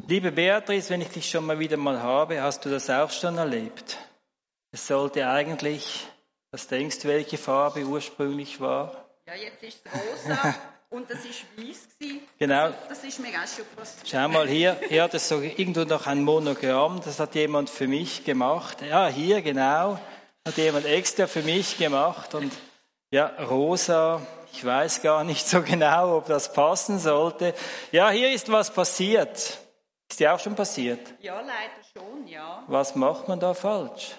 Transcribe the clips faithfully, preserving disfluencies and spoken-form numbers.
Liebe Beatrice, wenn ich dich schon mal wieder mal habe, hast du das auch schon erlebt? Es sollte eigentlich, was denkst du, welche Farbe ursprünglich war? Ja, jetzt ist es rosa und das ist weiß gewesen. Genau. Das, das ist mir auch schon passiert. Schau mal hier, hier hat es so irgendwo noch ein Monogramm, das hat jemand für mich gemacht. Ja, hier genau, hat jemand extra für mich gemacht und ja, rosa, ich weiß gar nicht so genau, ob das passen sollte. Ja, hier ist was passiert. Ist dir auch schon passiert? Ja, leider schon, ja. Was macht man da falsch?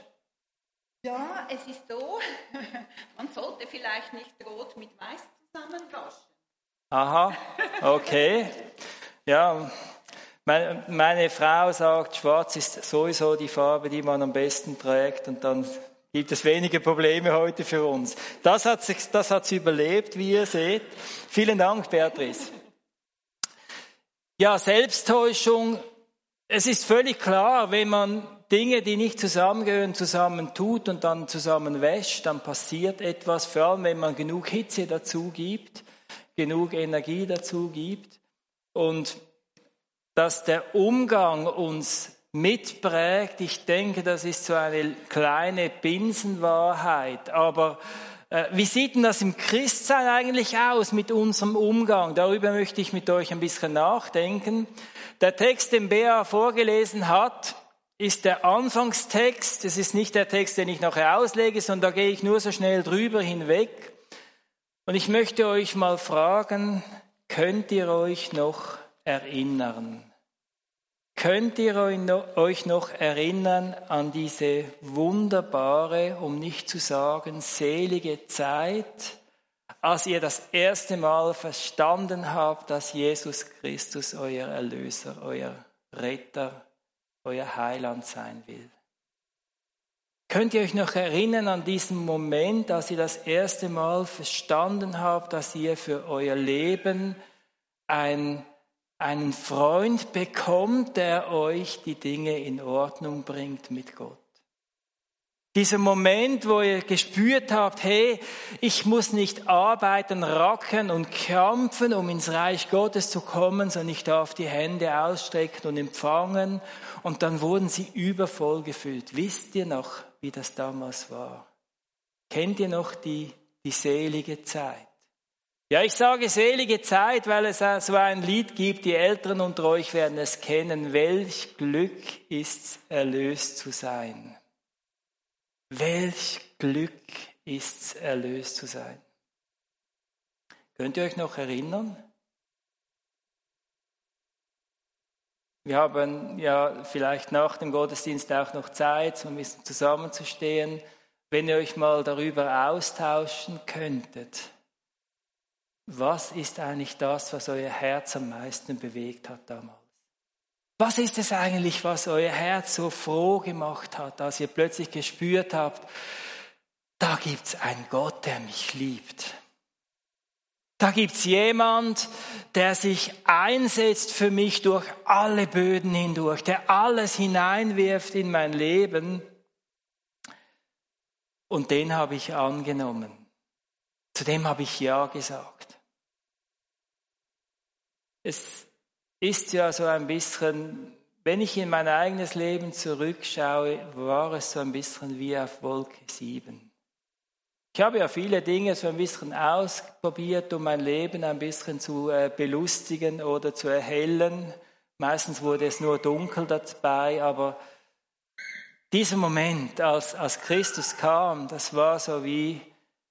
Ja, es ist so, man sollte vielleicht nicht rot mit weiß zusammenwaschen. Aha, okay. Ja, meine, meine Frau sagt, schwarz ist sowieso die Farbe, die man am besten trägt und dann gibt es wenige Probleme heute für uns. Das hat sich, das hat sie überlebt, wie ihr seht. Vielen Dank, Beatrice. Ja, Selbsttäuschung. Es ist völlig klar, wenn man Dinge, die nicht zusammengehören, zusammen tut und dann zusammen wäscht, dann passiert etwas, vor allem wenn man genug Hitze dazu gibt, genug Energie dazu gibt und dass der Umgang uns mitprägt. Ich denke, das ist so eine kleine Binsenwahrheit, aber äh, wie sieht denn das im Christsein eigentlich aus mit unserem Umgang? Darüber möchte ich mit euch ein bisschen nachdenken. Der Text, den Bea vorgelesen hat, ist der Anfangstext. Das ist nicht der Text, den ich nachher auslege, sondern da gehe ich nur so schnell drüber hinweg. Und ich möchte euch mal fragen, könnt ihr euch noch erinnern? Könnt ihr euch noch erinnern an diese wunderbare, um nicht zu sagen selige Zeit, als ihr das erste Mal verstanden habt, dass Jesus Christus euer Erlöser, euer Retter, euer Heiland sein will? Könnt ihr euch noch erinnern an diesen Moment, als ihr das erste Mal verstanden habt, dass ihr für euer Leben ein einen Freund bekommt, der euch die Dinge in Ordnung bringt mit Gott? Dieser Moment, wo ihr gespürt habt, hey, ich muss nicht arbeiten, racken und kämpfen, um ins Reich Gottes zu kommen, sondern ich darf die Hände ausstrecken und empfangen. Und dann wurden sie übervoll gefüllt. Wisst ihr noch, wie das damals war? Kennt ihr noch die, die selige Zeit? Ja, ich sage selige Zeit, weil es so ein Lied gibt, die Älteren unter euch werden es kennen. Welch Glück ist's, erlöst zu sein. Welch Glück ist's, erlöst zu sein. Könnt ihr euch noch erinnern? Wir haben ja vielleicht nach dem Gottesdienst auch noch Zeit, so ein bisschen zusammenzustehen, wenn ihr euch mal darüber austauschen könntet. Was ist eigentlich das, was euer Herz am meisten bewegt hat damals? Was ist es eigentlich, was euer Herz so froh gemacht hat, als ihr plötzlich gespürt habt, da gibt's einen Gott, der mich liebt. Da gibt's jemand, der sich einsetzt für mich durch alle Böden hindurch, der alles hineinwirft in mein Leben. Und den habe ich angenommen. Zu dem habe ich Ja gesagt. Es ist ja so ein bisschen, wenn ich in mein eigenes Leben zurückschaue, war es so ein bisschen wie auf Wolke sieben. Ich habe ja viele Dinge so ein bisschen ausprobiert, um mein Leben ein bisschen zu belustigen oder zu erhellen. Meistens wurde es nur dunkel dabei, aber dieser Moment, als, als Christus kam, das war so wie,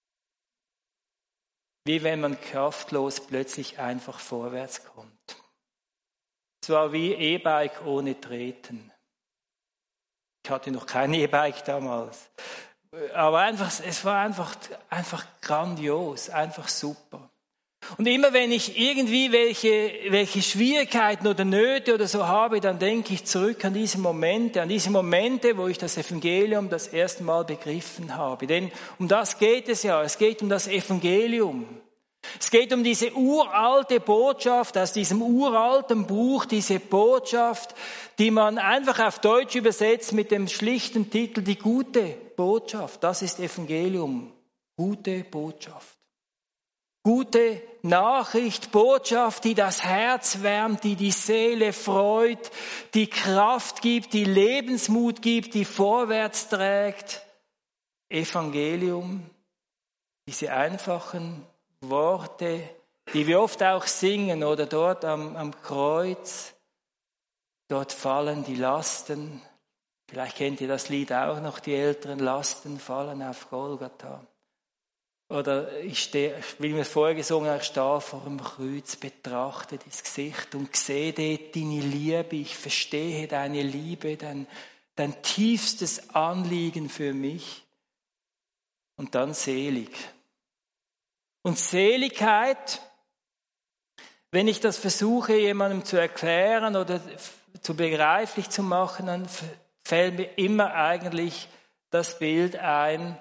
wie wenn man kraftlos plötzlich einfach vorwärts kommt. Es war wie E-Bike ohne Treten. Ich hatte noch kein E-Bike damals. Aber einfach, es war einfach, einfach grandios, einfach super. Und immer wenn ich irgendwie welche, welche Schwierigkeiten oder Nöte oder so habe, dann denke ich zurück an diese Momente, an diese Momente, wo ich das Evangelium das erste Mal begriffen habe. Denn um das geht es ja, es geht um das Evangelium. Es geht um diese uralte Botschaft aus diesem uralten Buch, diese Botschaft, die man einfach auf Deutsch übersetzt mit dem schlichten Titel Die gute Botschaft. Das ist Evangelium, gute Botschaft. gute Nachricht, Botschaft, die das Herz wärmt, die die Seele freut, die Kraft gibt, die Lebensmut gibt, die vorwärts trägt. Evangelium, diese einfachen Worte, die wir oft auch singen oder dort am, am Kreuz, dort fallen die Lasten. Vielleicht kennt ihr das Lied auch noch, die älteren Lasten fallen auf Golgatha. Oder ich, stehe, wie wir vorher gesungen haben, ich stehe vor dem Kreuz, betrachte das Gesicht und sehe dort deine Liebe. Ich verstehe deine Liebe, dein, dein tiefstes Anliegen für mich. Und dann selig. Und Seligkeit, wenn ich das versuche, jemandem zu erklären oder zu begreiflich zu machen, dann fällt mir immer eigentlich das Bild ein,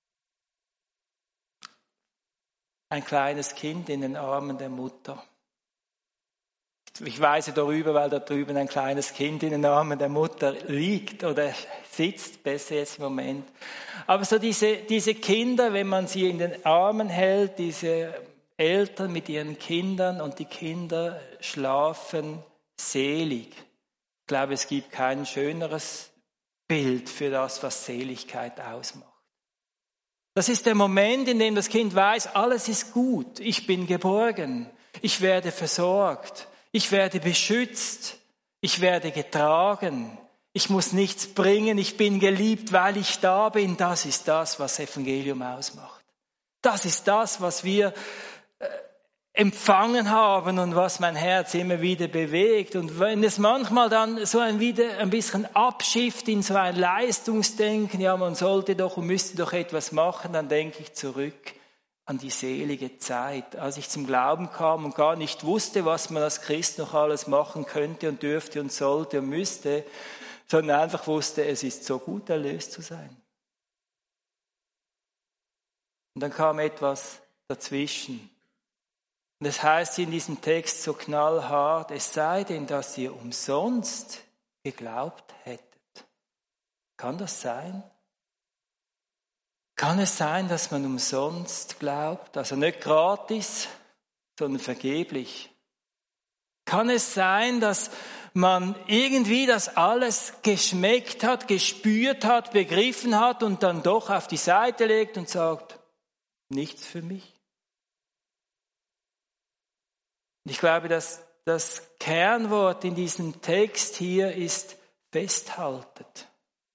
ein kleines Kind in den Armen der Mutter. Ich weise darüber, weil da drüben ein kleines Kind in den Armen der Mutter liegt oder sitzt, besser jetzt im Moment. Aber so diese, diese Kinder, wenn man sie in den Armen hält, diese Eltern mit ihren Kindern und die Kinder schlafen selig. Ich glaube, es gibt kein schöneres Bild für das, was Seligkeit ausmacht. Das ist der Moment, in dem das Kind weiß, alles ist gut, ich bin geborgen, ich werde versorgt, ich werde beschützt, ich werde getragen, ich muss nichts bringen, ich bin geliebt, weil ich da bin. Das ist das, was Evangelium ausmacht. Das ist das, was wir äh, empfangen haben und was mein Herz immer wieder bewegt. Und wenn es manchmal dann so ein, wieder ein bisschen abschifft in so ein Leistungsdenken, ja, man sollte doch und müsste doch etwas machen, dann denke ich zurück an die selige Zeit, als ich zum Glauben kam und gar nicht wusste, was man als Christ noch alles machen könnte und dürfte und sollte und müsste, sondern einfach wusste, es ist so gut, erlöst zu sein. Und dann kam etwas dazwischen. Und es heißt in diesem Text so knallhart, es sei denn, dass ihr umsonst geglaubt hättet. Kann das sein? Kann es sein, dass man umsonst glaubt? Also nicht gratis, sondern vergeblich. Kann es sein, dass man irgendwie das alles geschmeckt hat, gespürt hat, begriffen hat und dann doch auf die Seite legt und sagt, nichts für mich? Ich glaube, dass das Kernwort in diesem Text hier ist festhaltet.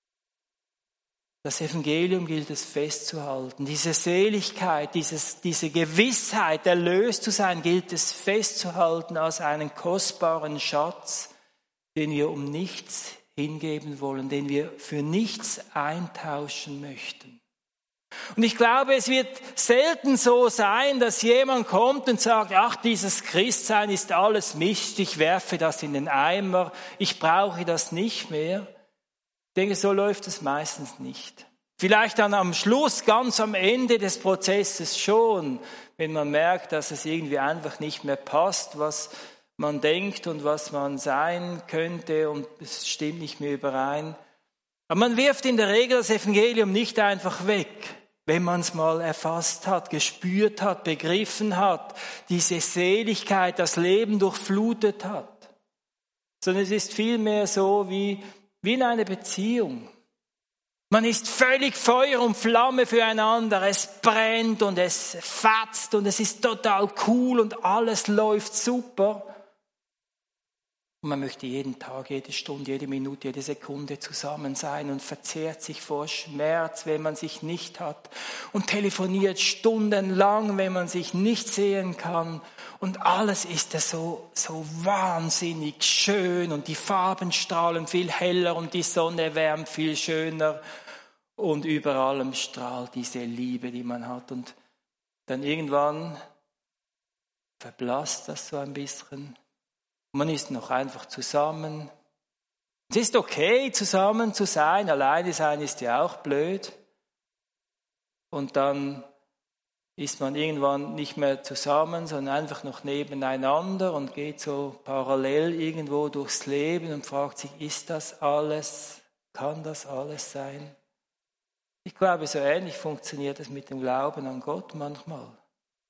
Das Evangelium gilt es festzuhalten. Diese Seligkeit, dieses, diese Gewissheit, erlöst zu sein, gilt es festzuhalten als einen kostbaren Schatz, den wir um nichts hingeben wollen, den wir für nichts eintauschen möchten. Und ich glaube, es wird selten so sein, dass jemand kommt und sagt, ach, dieses Christsein ist alles Mist, ich werfe das in den Eimer, ich brauche das nicht mehr. Ich denke, so läuft es meistens nicht. Vielleicht dann am Schluss, ganz am Ende des Prozesses schon, wenn man merkt, dass es irgendwie einfach nicht mehr passt, was man denkt und was man sein könnte und es stimmt nicht mehr überein. Aber man wirft in der Regel das Evangelium nicht einfach weg, wenn man es mal erfasst hat, gespürt hat, begriffen hat, diese Seligkeit, das Leben durchflutet hat. Sondern es ist vielmehr so wie, wie in einer Beziehung. Man ist völlig Feuer und Flamme füreinander, es brennt und es fetzt und es ist total cool und alles läuft super. Und man möchte jeden Tag, jede Stunde, jede Minute, jede Sekunde zusammen sein und verzehrt sich vor Schmerz, wenn man sich nicht hat und telefoniert stundenlang, wenn man sich nicht sehen kann. Und alles ist ja so, so wahnsinnig schön und die Farben strahlen viel heller und die Sonne wärmt viel schöner und über allem strahlt diese Liebe, die man hat. Und dann irgendwann verblasst das so ein bisschen. Man ist noch einfach zusammen. Es ist okay, zusammen zu sein. Alleine sein ist ja auch blöd. Und dann ist man irgendwann nicht mehr zusammen, sondern einfach noch nebeneinander und geht so parallel irgendwo durchs Leben und fragt sich, ist das alles? Kann das alles sein? Ich glaube, so ähnlich funktioniert es mit dem Glauben an Gott manchmal. Es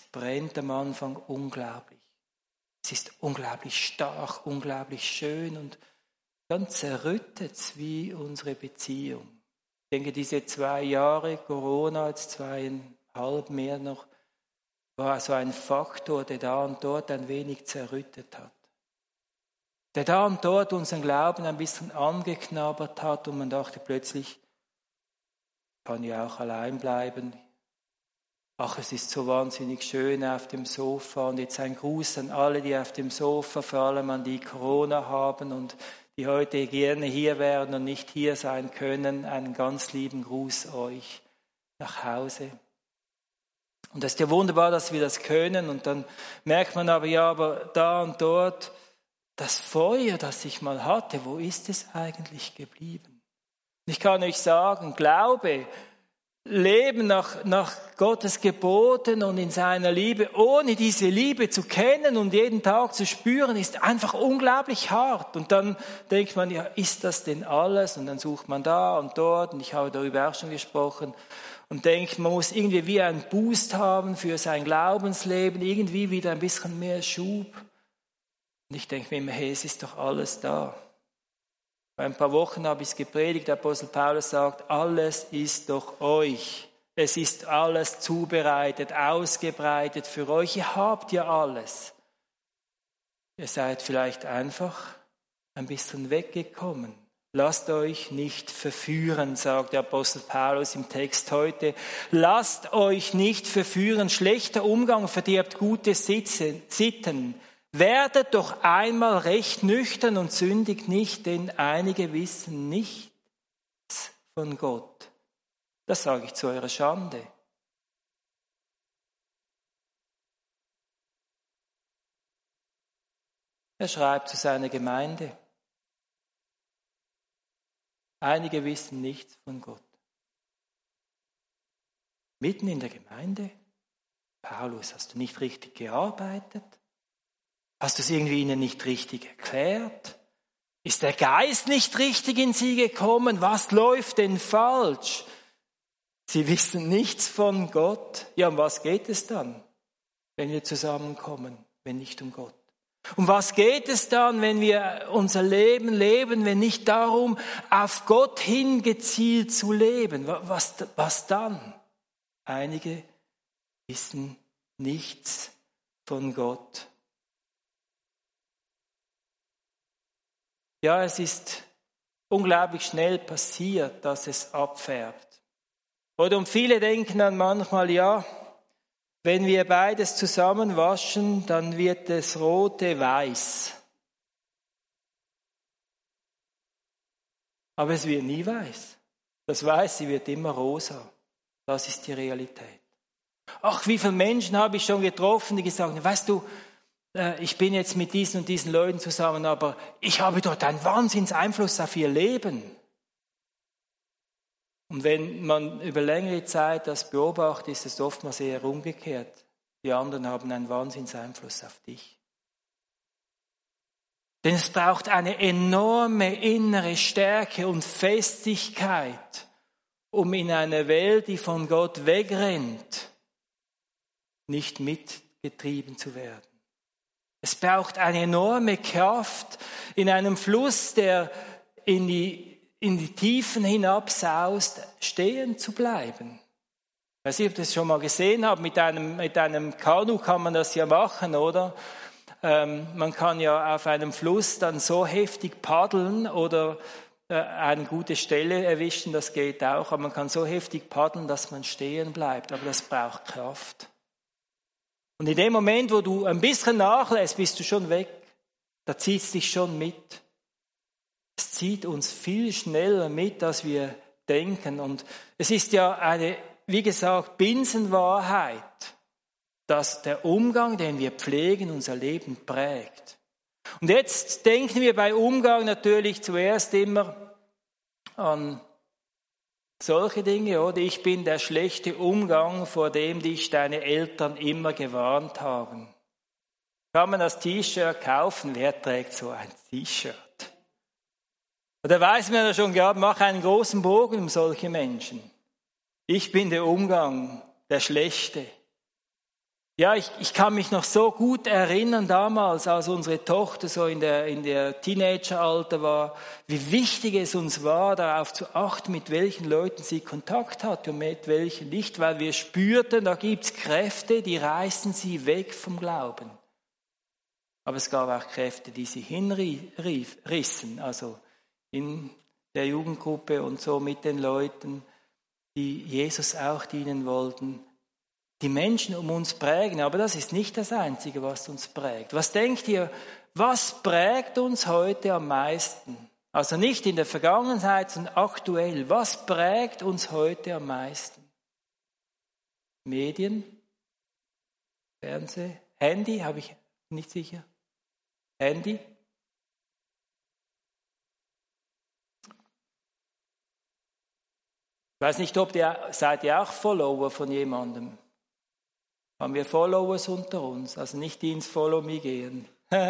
brennt am Anfang unglaublich. Es ist unglaublich stark, unglaublich schön und dann zerrüttet es wie unsere Beziehung. Ich denke, diese zwei Jahre Corona, jetzt zweieinhalb mehr noch, war so ein Faktor, der da und dort ein wenig zerrüttet hat. Der da und dort unseren Glauben ein bisschen angeknabbert hat und man dachte plötzlich, ich kann ja auch allein bleiben. Ach, es ist so wahnsinnig schön auf dem Sofa. Und jetzt ein Gruß an alle, die auf dem Sofa, vor allem an die Corona haben und die heute gerne hier wären und nicht hier sein können. Einen ganz lieben Gruß euch nach Hause. Und das ist ja wunderbar, dass wir das können. Und dann merkt man aber, ja, aber da und dort, das Feuer, das ich mal hatte, wo ist es eigentlich geblieben? Und ich kann euch sagen, Glaube, Leben nach, nach Gottes Geboten und in seiner Liebe, ohne diese Liebe zu kennen und jeden Tag zu spüren, ist einfach unglaublich hart. Und dann denkt man, ja, ist das denn alles? Und dann sucht man da und dort, und ich habe darüber auch schon gesprochen, und denkt, man muss irgendwie wie einen Boost haben für sein Glaubensleben, irgendwie wieder ein bisschen mehr Schub. Und ich denke mir immer, hey, es ist doch alles da. Vor ein paar Wochen habe ich es gepredigt, der Apostel Paulus sagt, alles ist doch euch. Es ist alles zubereitet, ausgebreitet für euch. Ihr habt ja alles. Ihr seid vielleicht einfach ein bisschen weggekommen. Lasst euch nicht verführen, sagt der Apostel Paulus im Text heute. Lasst euch nicht verführen. Schlechter Umgang verdirbt gute Sitten. Werdet doch einmal recht nüchtern und sündigt nicht, denn einige wissen nichts von Gott. Das sage ich zu eurer Schande. Er schreibt zu seiner Gemeinde. Einige wissen nichts von Gott. Mitten in der Gemeinde? Paulus, hast du nicht richtig gearbeitet? Hast du es irgendwie ihnen nicht richtig erklärt? Ist der Geist nicht richtig in sie gekommen? Was läuft denn falsch? Sie wissen nichts von Gott. Ja, um was geht es dann, wenn wir zusammenkommen, wenn nicht um Gott? Um was geht es dann, wenn wir unser Leben leben, wenn nicht darum, auf Gott hingezielt zu leben? Was, was dann? Einige wissen nichts von Gott. Ja, es ist unglaublich schnell passiert, dass es abfärbt. Oder und viele denken dann manchmal, ja, wenn wir beides zusammen waschen, dann wird das Rote weiß. Aber es wird nie weiß. Das Weiße wird immer rosa. Das ist die Realität. Ach, wie viele Menschen habe ich schon getroffen, die gesagt haben, weißt du, ich bin jetzt mit diesen und diesen Leuten zusammen, aber ich habe dort einen Wahnsinnseinfluss auf ihr Leben. Und wenn man über längere Zeit das beobachtet, ist es oftmals eher umgekehrt. Die anderen haben einen Wahnsinnseinfluss auf dich. Denn es braucht eine enorme innere Stärke und Festigkeit, um in einer Welt, die von Gott wegrennt, nicht mitgetrieben zu werden. Es braucht eine enorme Kraft, in einem Fluss, der in die, in die Tiefen hinabsaust, stehen zu bleiben. Ich weiß nicht, ob ihr das schon mal gesehen habt, mit einem, mit einem Kanu kann man das ja machen, oder? Ähm, man kann ja auf einem Fluss dann so heftig paddeln oder äh, eine gute Stelle erwischen, das geht auch, aber man kann so heftig paddeln, dass man stehen bleibt, aber das braucht Kraft. Und in dem Moment, wo du ein bisschen nachlässt, bist du schon weg. Da zieht es dich schon mit. Es zieht uns viel schneller mit, als wir denken. Und es ist ja eine, wie gesagt, Binsenwahrheit, dass der Umgang, den wir pflegen, unser Leben prägt. Und jetzt denken wir bei Umgang natürlich zuerst immer an solche Dinge, oder? Ich bin der schlechte Umgang, vor dem dich deine Eltern immer gewarnt haben. Kann man das T-Shirt kaufen? Wer trägt so ein T-Shirt? Oder weiß man ja schon gehabt, mach einen großen Bogen um solche Menschen. Ich bin der Umgang, der Schlechte. Ja, ich, ich kann mich noch so gut erinnern damals, als unsere Tochter so in der, in der Teenageralter war, wie wichtig es uns war, darauf zu achten, mit welchen Leuten sie Kontakt hat und mit welchen nicht, weil wir spürten, da gibt's Kräfte, die reißen sie weg vom Glauben. Aber es gab auch Kräfte, die sie hinrissen, also in der Jugendgruppe und so mit den Leuten, die Jesus auch dienen wollten. Die Menschen um uns prägen, aber das ist nicht das Einzige, was uns prägt. Was denkt ihr, was prägt uns heute am meisten? Also nicht in der Vergangenheit, sondern aktuell. Was prägt uns heute am meisten? Medien? Fernsehen? Handy? Habe ich nicht sicher. Handy? Ich weiß nicht, ob ihr, seid ihr auch Follower von jemandem? Haben wir Followers unter uns? Also nicht die ins Follow Me gehen.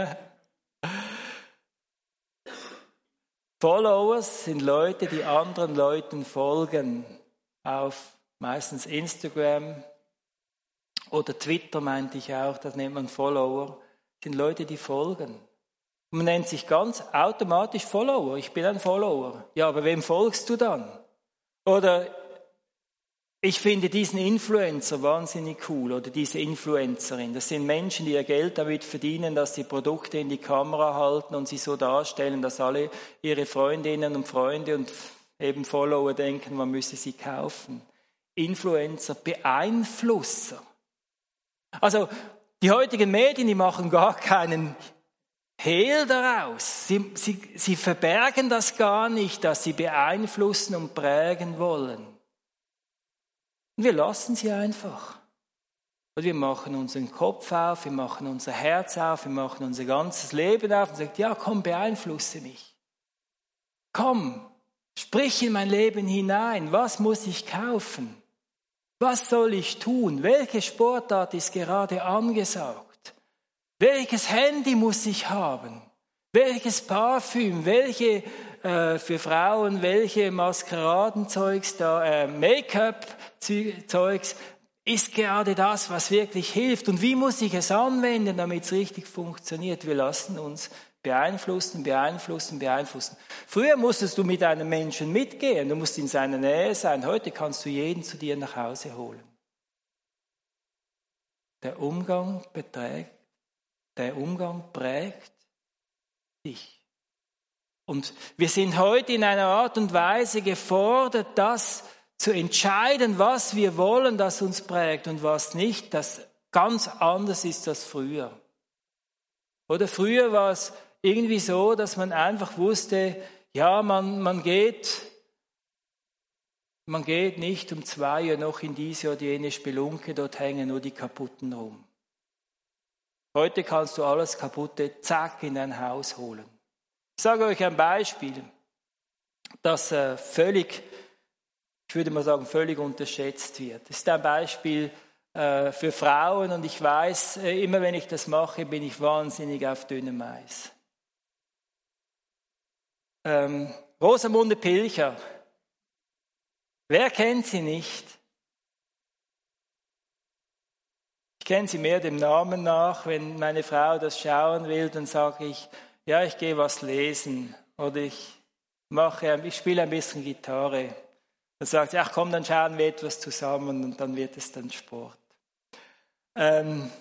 Followers sind Leute, die anderen Leuten folgen. Auf meistens Instagram oder Twitter meinte ich auch, das nennt man Follower. Das sind Leute, die folgen. Und man nennt sich ganz automatisch Follower. Ich bin ein Follower. Ja, aber wem folgst du dann? Oder ich finde diesen Influencer wahnsinnig cool oder diese Influencerin. Das sind Menschen, die ihr Geld damit verdienen, dass sie Produkte in die Kamera halten und sie so darstellen, dass alle ihre Freundinnen und Freunde und eben Follower denken, man müsse sie kaufen. Influencer, Beeinflusser. Also die heutigen Medien, die machen gar keinen Hehl daraus. Sie, sie, sie verbergen das gar nicht, dass sie beeinflussen und prägen wollen. Und wir lassen sie einfach. Und wir machen unseren Kopf auf, wir machen unser Herz auf, wir machen unser ganzes Leben auf und sagen, ja, komm, beeinflusse mich. Komm, sprich in mein Leben hinein. Was muss ich kaufen? Was soll ich tun? Welche Sportart ist gerade angesagt? Welches Handy muss ich haben? Welches Parfüm? Welche äh, für Frauen? Welche Maskeradenzeugs da? Äh, Make-up-Zeugs ist gerade das, was wirklich hilft? Und wie muss ich es anwenden, damit es richtig funktioniert? Wir lassen uns beeinflussen, beeinflussen, beeinflussen. Früher musstest du mit einem Menschen mitgehen, du musst in seiner Nähe sein. Heute kannst du jeden zu dir nach Hause holen. Der Umgang beträgt, der Umgang prägt dich. Und wir sind heute in einer Art und Weise gefordert, das zu entscheiden, was wir wollen, das uns prägt und was nicht, das ganz anders ist als früher. Oder früher war es irgendwie so, dass man einfach wusste, ja, man, man geht, man geht nicht um zwei Uhr noch in diese oder jene Spelunke, dort hängen nur die Kaputten rum. Heute kannst du alles Kaputte, zack, in dein Haus holen. Ich sage euch ein Beispiel, das äh, völlig, ich würde mal sagen, völlig unterschätzt wird. Das ist ein Beispiel äh, für Frauen und ich weiß, äh, immer wenn ich das mache, bin ich wahnsinnig auf dünnem Eis. Ähm, Rosamunde Pilcher. Wer kennt sie nicht? Ich kenne sie mehr dem Namen nach. Wenn meine Frau das schauen will, dann sage ich, ja, ich gehe was lesen. Oder ich mache, ich spiele ein bisschen Gitarre. Dann sagt sie, ach komm, dann schauen wir etwas zusammen und dann wird es dann Sport. Ähm,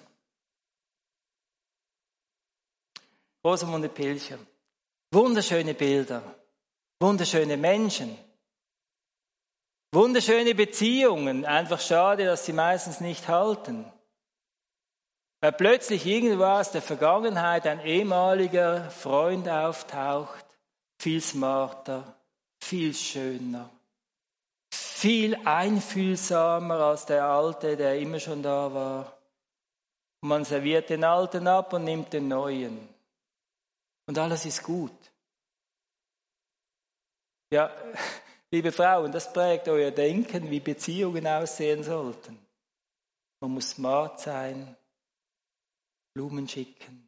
Rosamunde Pilcher. Wunderschöne Bilder, wunderschöne Menschen, wunderschöne Beziehungen. Einfach schade, dass sie meistens nicht halten. Weil plötzlich irgendwo aus der Vergangenheit ein ehemaliger Freund auftaucht, viel smarter, viel schöner, viel einfühlsamer als der Alte, der immer schon da war. Und man serviert den Alten ab und nimmt den Neuen. Und alles ist gut. Ja, liebe Frauen, das prägt euer Denken, wie Beziehungen aussehen sollten. Man muss smart sein, Blumen schicken.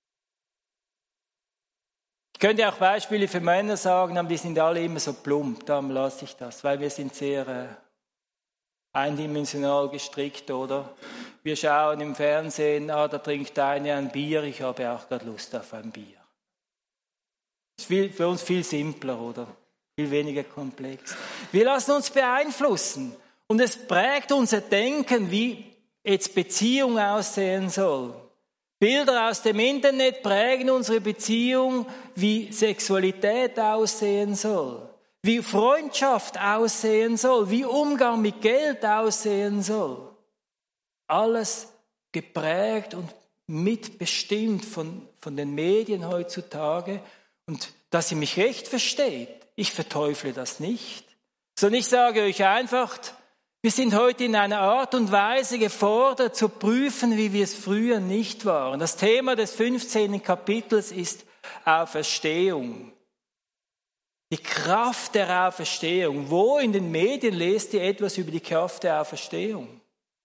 Ich könnte auch Beispiele für Männer sagen, aber die sind alle immer so plump, darum lasse ich das, weil wir sind sehr, äh, eindimensional gestrickt, oder? Wir schauen im Fernsehen, ah, da trinkt einer ein Bier, ich habe auch gerade Lust auf ein Bier. Das ist viel, für uns viel simpler, oder? Viel weniger komplex. Wir lassen uns beeinflussen und es prägt unser Denken, wie jetzt Beziehung aussehen soll. Bilder aus dem Internet prägen unsere Beziehung, wie Sexualität aussehen soll, wie Freundschaft aussehen soll, wie Umgang mit Geld aussehen soll. Alles geprägt und mitbestimmt von, von den Medien heutzutage. Und dass ihr mich recht versteht, ich verteufle das nicht, sondern ich sage euch einfach, wir sind heute in einer Art und Weise gefordert, zu prüfen, wie wir es früher nicht waren. Das Thema des fünfzehnten Kapitels ist Auferstehung. Die Kraft der Auferstehung. Wo in den Medien lest ihr etwas über die Kraft der Auferstehung?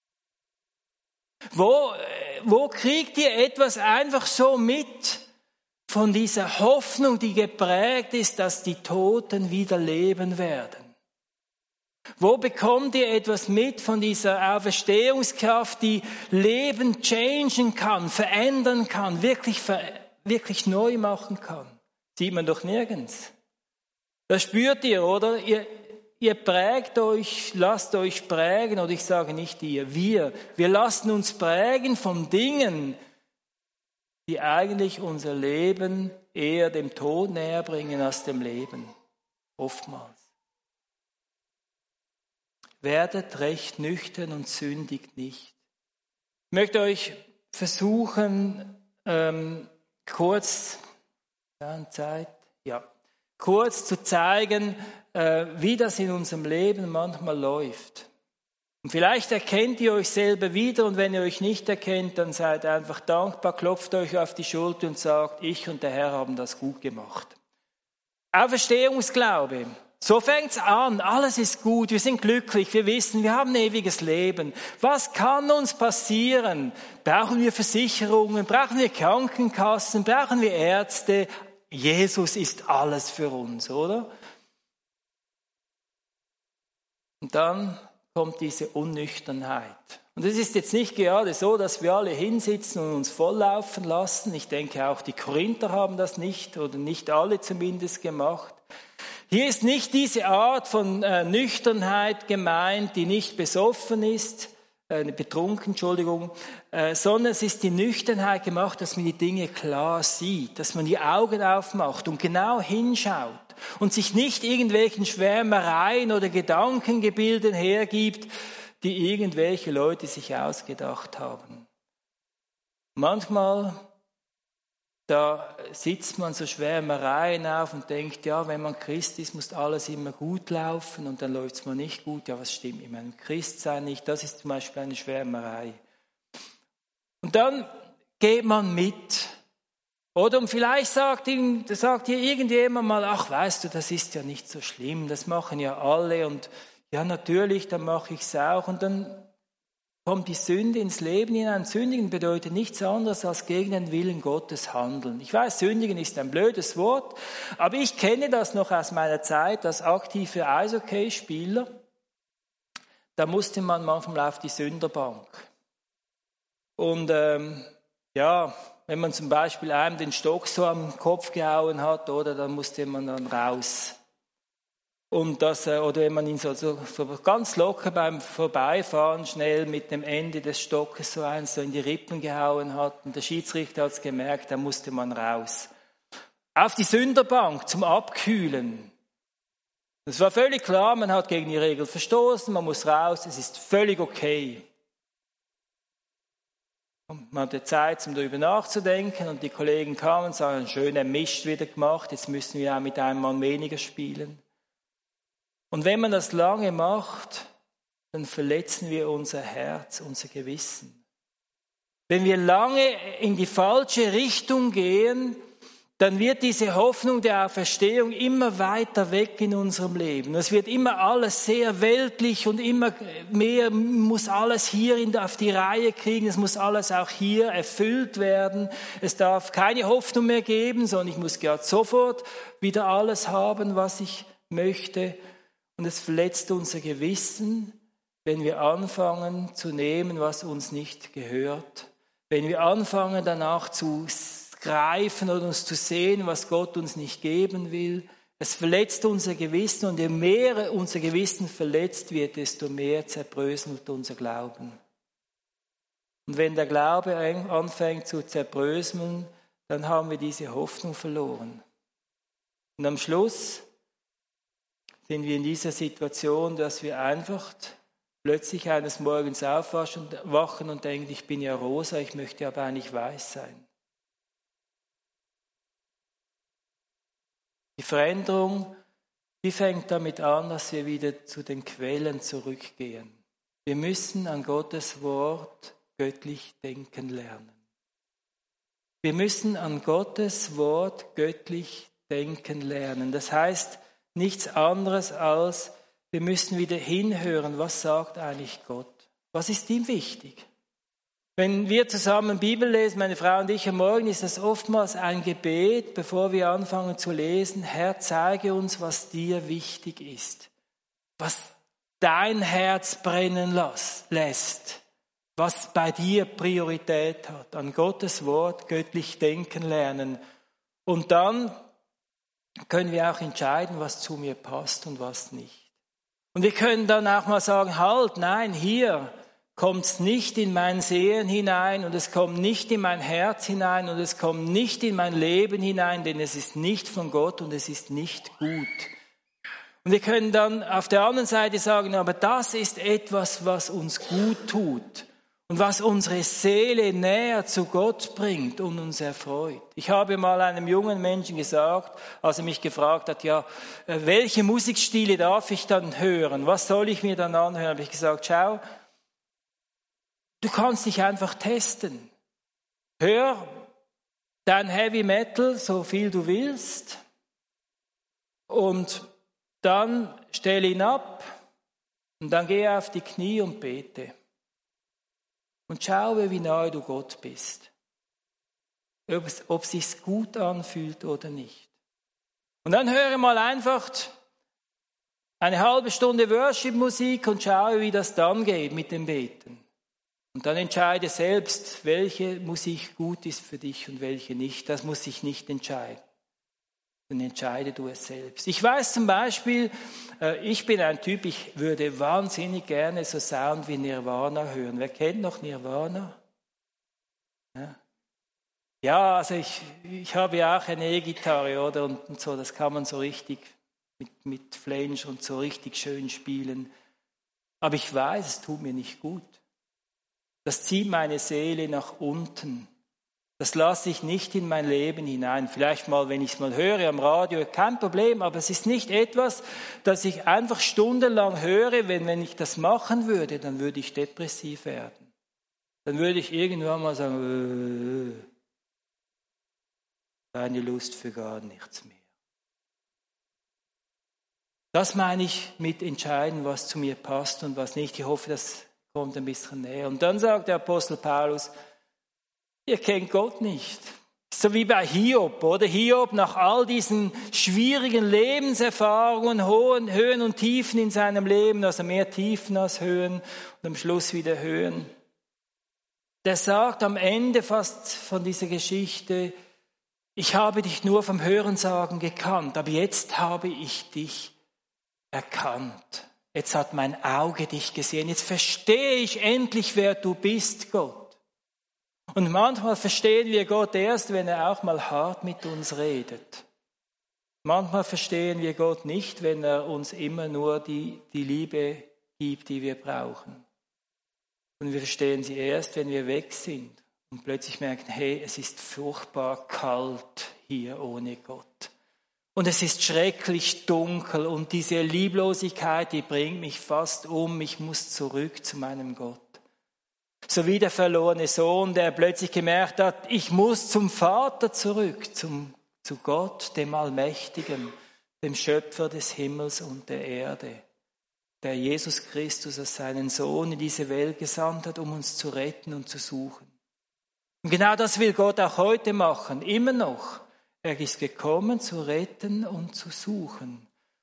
Wo, wo kriegt ihr etwas einfach so mit von dieser Hoffnung, die geprägt ist, dass die Toten wieder leben werden? Wo bekommt ihr etwas mit von dieser Auferstehungskraft, die Leben changen kann, verändern kann, wirklich, wirklich neu machen kann? Sieht man doch nirgends. Das spürt ihr, oder? Ihr, ihr prägt euch, lasst euch prägen, oder ich sage nicht ihr, wir. Wir lassen uns prägen von Dingen, die eigentlich unser Leben eher dem Tod näher bringen als dem Leben. Oftmals. Werdet recht nüchtern und sündigt nicht. Ich möchte euch versuchen, ähm, kurz, ja, Zeit, ja, kurz zu zeigen, äh, wie das in unserem Leben manchmal läuft. Und vielleicht erkennt ihr euch selber wieder und wenn ihr euch nicht erkennt, dann seid einfach dankbar, klopft euch auf die Schulter und sagt, ich und der Herr haben das gut gemacht. Auferstehungsglaube. So fängt's an, alles ist gut, wir sind glücklich, wir wissen, wir haben ein ewiges Leben. Was kann uns passieren? Brauchen wir Versicherungen, brauchen wir Krankenkassen, brauchen wir Ärzte? Jesus ist alles für uns, oder? Und dann kommt diese Unnüchternheit. Und es ist jetzt nicht gerade so, dass wir alle hinsitzen und uns volllaufen lassen. Ich denke, auch die Korinther haben das nicht, oder nicht alle zumindest gemacht. Hier ist nicht diese Art von äh, Nüchternheit gemeint, die nicht besoffen ist, äh, betrunken, Entschuldigung, äh, sondern es ist die Nüchternheit gemacht, dass man die Dinge klar sieht, dass man die Augen aufmacht und genau hinschaut und sich nicht irgendwelchen Schwärmereien oder Gedankengebilden hergibt, die irgendwelche Leute sich ausgedacht haben. Manchmal da sitzt man so Schwärmereien auf und denkt, ja, wenn man Christ ist, muss alles immer gut laufen und dann läuft es mal nicht gut. Ja, was stimmt mit meinem Christsein nicht? Das ist zum Beispiel eine Schwärmerei. Und dann geht man mit. Oder und vielleicht sagt, ihm, sagt hier irgendjemand mal, ach, weißt du, das ist ja nicht so schlimm, das machen ja alle und ja, natürlich, dann mache ich es auch und dann kommt die Sünde ins Leben hinein. Sündigen bedeutet nichts anderes als gegen den Willen Gottes handeln. Ich weiß, sündigen ist ein blödes Wort, aber ich kenne das noch aus meiner Zeit als aktiver Eishockeyspieler. Da musste man manchmal auf die Sünderbank. Und ähm, ja, wenn man zum Beispiel einem den Stock so am Kopf gehauen hat, oder, dann musste man dann raus. Und das, oder wenn man ihn so, so, so ganz locker beim Vorbeifahren schnell mit dem Ende des Stockes so eins so in die Rippen gehauen hat und der Schiedsrichter hat es gemerkt, da musste man raus. Auf die Sünderbank zum Abkühlen. Es war völlig klar, man hat gegen die Regel verstoßen, man muss raus, es ist völlig okay. Und man hatte Zeit, um darüber nachzudenken und die Kollegen kamen und sagen, schön, er mischt wieder gemacht, jetzt müssen wir auch mit einem Mann weniger spielen. Und wenn man das lange macht, dann verletzen wir unser Herz, unser Gewissen. Wenn wir lange in die falsche Richtung gehen, dann wird diese Hoffnung der Auferstehung immer weiter weg in unserem Leben. Es wird immer alles sehr weltlich und immer mehr muss alles hier auf die Reihe kriegen. Es muss alles auch hier erfüllt werden. Es darf keine Hoffnung mehr geben, sondern ich muss gerade sofort wieder alles haben, was ich möchte. Und es verletzt unser Gewissen, wenn wir anfangen zu nehmen, was uns nicht gehört. Wenn wir anfangen danach zu greifen oder uns zu sehen, was Gott uns nicht geben will. Es verletzt unser Gewissen und je mehr unser Gewissen verletzt wird, desto mehr zerbröselt unser Glauben. Und wenn der Glaube anfängt zu zerbröseln, dann haben wir diese Hoffnung verloren. Und am Schluss sind wir in dieser Situation, dass wir einfach plötzlich eines Morgens aufwachen und denken, ich bin ja rosa, ich möchte aber eigentlich weiß sein. Die Veränderung, die fängt damit an, dass wir wieder zu den Quellen zurückgehen. Wir müssen an Gottes Wort göttlich denken lernen. Wir müssen an Gottes Wort göttlich denken lernen. Das heißt nichts anderes als, wir müssen wieder hinhören, was sagt eigentlich Gott? Was ist ihm wichtig? Wenn wir zusammen Bibel lesen, meine Frau und ich am Morgen, ist das oftmals ein Gebet, bevor wir anfangen zu lesen. Herr, zeige uns, was dir wichtig ist, was dein Herz brennen lässt, was bei dir Priorität hat. An Gottes Wort göttlich denken lernen. Und dann können wir auch entscheiden, was zu mir passt und was nicht. Und wir können dann auch mal sagen, halt, nein, hier kommt es nicht in mein Sehen hinein und es kommt nicht in mein Herz hinein und es kommt nicht in mein Leben hinein, denn es ist nicht von Gott und es ist nicht gut. Und wir können dann auf der anderen Seite sagen, aber das ist etwas, was uns gut tut und was unsere Seele näher zu Gott bringt und uns erfreut. Ich habe mal einem jungen Menschen gesagt, als er mich gefragt hat, ja, welche Musikstile darf ich dann hören? Was soll ich mir dann anhören? Habe ich gesagt, schau, du kannst dich einfach testen. Hör dein Heavy Metal, so viel du willst, und dann stell ihn ab und dann geh auf die Knie und bete. Und schaue, wie nahe du Gott bist. Ob es, ob es sich gut anfühlt oder nicht. Und dann höre mal einfach eine halbe Stunde Worship-Musik und schaue, wie das dann geht mit dem Beten. Und dann entscheide selbst, welche Musik gut ist für dich und welche nicht. Das muss ich nicht entscheiden. Dann entscheide du es selbst. Ich weiß zum Beispiel, ich bin ein Typ, ich würde wahnsinnig gerne so Sound wie Nirvana hören. Wer kennt noch Nirvana? Ja, ja also ich, ich habe ja auch eine E-Gitarre, oder? Und, und so, das kann man so richtig mit, mit Flange und so richtig schön spielen. Aber ich weiß, es tut mir nicht gut. Das zieht meine Seele nach unten. Das lasse ich nicht in mein Leben hinein. Vielleicht mal, wenn ich es mal höre am Radio, kein Problem, aber es ist nicht etwas, das ich einfach stundenlang höre. Wenn, wenn ich das machen würde, dann würde ich depressiv werden. Dann würde ich irgendwann mal sagen, äh, keine Lust für gar nichts mehr. Das meine ich mit entscheiden, was zu mir passt und was nicht. Ich hoffe, das kommt ein bisschen näher. Und dann sagt der Apostel Paulus, ihr kennt Gott nicht. So wie bei Hiob, oder? Hiob nach all diesen schwierigen Lebenserfahrungen, hohen Höhen und Tiefen in seinem Leben, also mehr Tiefen als Höhen und am Schluss wieder Höhen. Der sagt am Ende fast von dieser Geschichte, ich habe dich nur vom Hörensagen gekannt, aber jetzt habe ich dich erkannt. Jetzt hat mein Auge dich gesehen. Jetzt verstehe ich endlich, wer du bist, Gott. Und manchmal verstehen wir Gott erst, wenn er auch mal hart mit uns redet. Manchmal verstehen wir Gott nicht, wenn er uns immer nur die, die Liebe gibt, die wir brauchen. Und wir verstehen sie erst, wenn wir weg sind und plötzlich merken, hey, es ist furchtbar kalt hier ohne Gott. Und es ist schrecklich dunkel und diese Lieblosigkeit, die bringt mich fast um. Ich muss zurück zu meinem Gott. So wie der verlorene Sohn, der plötzlich gemerkt hat, ich muss zum Vater zurück, zum, zu Gott, dem Allmächtigen, dem Schöpfer des Himmels und der Erde, der Jesus Christus als seinen Sohn in diese Welt gesandt hat, um uns zu retten und zu suchen. Und genau das will Gott auch heute machen, immer noch. Er ist gekommen, zu retten und zu suchen.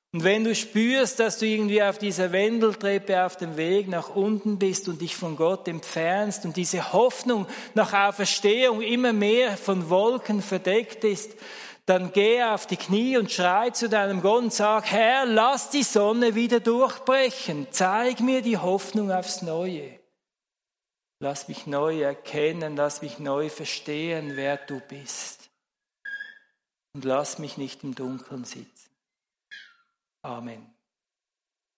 Und wenn du spürst, dass du irgendwie auf dieser Wendeltreppe auf dem Weg nach unten bist und dich von Gott entfernst und diese Hoffnung nach Auferstehung immer mehr von Wolken verdeckt ist, dann geh auf die Knie und schrei zu deinem Gott und sag, Herr, lass die Sonne wieder durchbrechen. Zeig mir die Hoffnung aufs Neue. Lass mich neu erkennen, lass mich neu verstehen, wer du bist. Und lass mich nicht im Dunkeln sitzen. Amen.